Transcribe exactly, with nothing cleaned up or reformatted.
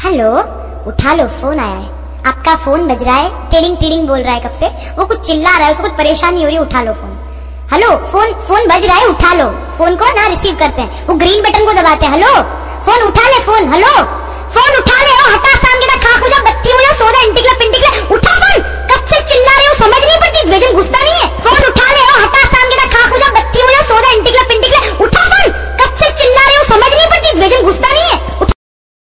Hello, उठा लो, phone आया है। आपका फोन बज रहा है, टिडिंग टिडिंग बोल रहा है कब से, वो कुछ चिल्ला रहा है, उसको कुछ परेशानी हो रही है, उठा लो फोन। हेलो, फोन फोन बज रहा है, उठा लो फोन को ना, रिसीव करते हैं, वो ग्रीन बटन को दबाते हैं। हेलो, फोन उठा ले, फोन, हेलो, फोन उठा ले, ओ हटा शाम के खा खुजा बत्ती मुझे सोदा इंटिकला पिंटिकला, उठा फोन, कब से चिल्ला रहे हो, समझ नहीं पड़ती, वेजन घुसता नहीं है, फोन